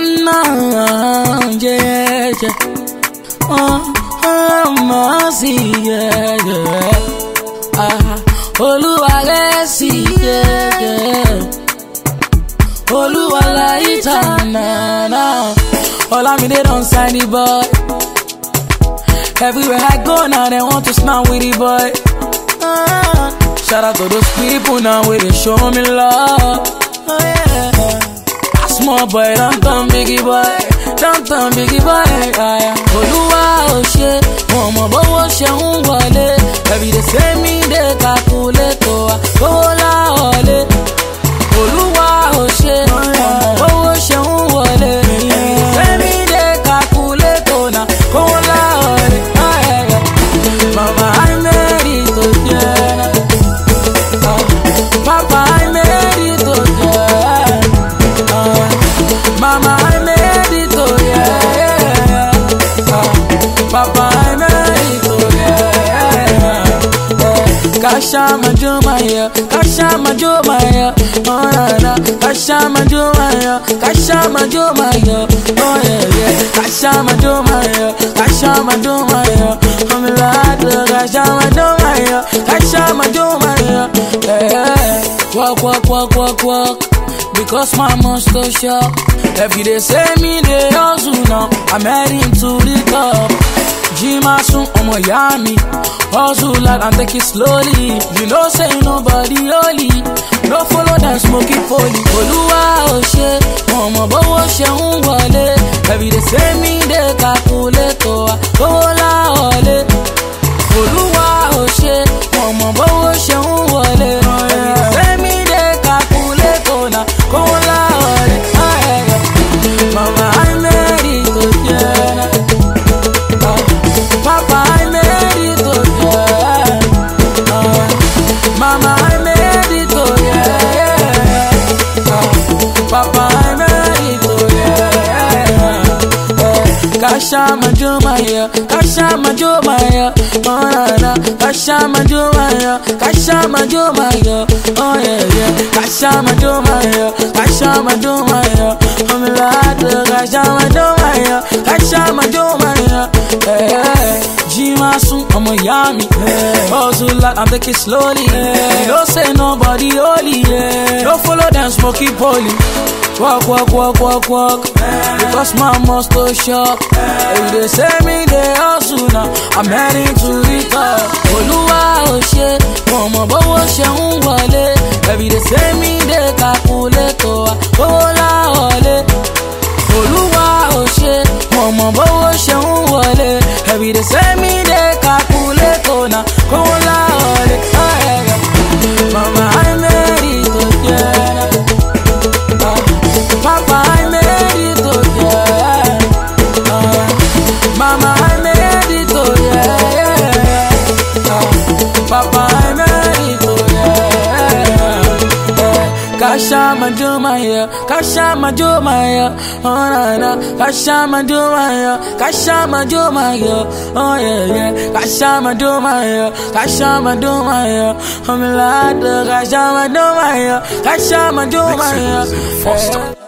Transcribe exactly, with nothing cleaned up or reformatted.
no, yeah, yeah. Oh, oh, mercy, yeah, yeah. Ah, Oluwalesi, yeah, yeah. Oluwalaita, na, na. All I mean, they don't sign the boy. Everywhere I go now, they want to smile with the boy. Ah, shout out to those people now where they show me love. Oh, yeah. Small boy, don't turn biggie boy, don't turn biggie boy. Oluwa o ṣe, mo mọ bówó ṣe ń wọlé. Every day say me dey calculate o, owó la wọlé. Oluwa o ṣe, mo mọ bówó ṣe ń wọlé. Every day say me dey calculate o, na owó la wọlé. Mama, I made it to yeah. Papa, I made it to yeah. Mama, I made it, oh yeah, yeah. Uh, Papa, I made it, oh yeah, yeah. Kasha Majumaya, Kasha Majumaya, oh yeah, yeah. Kasha Majumaya, Kasha Majumaya, oh yeah, yeah. Kasha Majumaya, Kasha Majumaya, I'm glad Kasha Majumaya, Kasha Majumaya, yeah. Walk, walk, walk, walk, walk. Because my monster shop. Every day say me they hustle now. I'm heading to the top. Jima soon on my yummy. Hustle like and take it slowly. You know say nobody holy. No follow them smoking folly. Oluwa o ṣe, mama bowo ṣe ń wọlé. Every day say me they calculate o, owó la wọlé. Oluwa o ṣe, mama bowo ṣe ń wọlé. Every day say me they calculate o, na owó la wọlé. Mama, I made it, oh yeah. Uh, Papa, I made it, oh yeah. Uh, Mama, I made it, oh yeah. Uh, Papa, I made it, oh yeah. Uh, Kasha Majumaya, Kasha Majumaya, oh na na. Kasha Majumaya, Kasha Majumaya, oh yeah yeah. Kasha Majumaya, Kasha Majumaya, I'm glad Kasha Majumaya, Kasha Majumaya, yeah. Jima soon, I'm a yummy, yeah. Hustle like I'm taking slowly, yeah. You don't say nobody holy, yeah. Don't follow them smoky poly. Walk, walk, walk, walk, walk, yeah. Because my monster shop, yeah. Every day say me they hustle now, I'm heading to the top. Oluwa o ṣe, mo mọ bówó ṣe ń wọlé. Every day say me they calculate o, owó la wọlé. Oluwa o ṣe, mo mọ bówó ṣe ń wọlé. Every day say me they calculate o, na owó la wọlé. Mama, I made it, oh yeah. Papa, I made it, oh yeah. Uh, Mama, I made it, oh yeah. Uh, Papa, I made it, oh yeah. Uh, Kasha Majumaya, Kasha Majumaya, oh na na. Kasha Majumaya, Kasha Majumaya, oh yeah yeah. Kasha Majumaya, Kasha Majumaya, I'm glad Kasha Majumaya, Kasha Majumaya.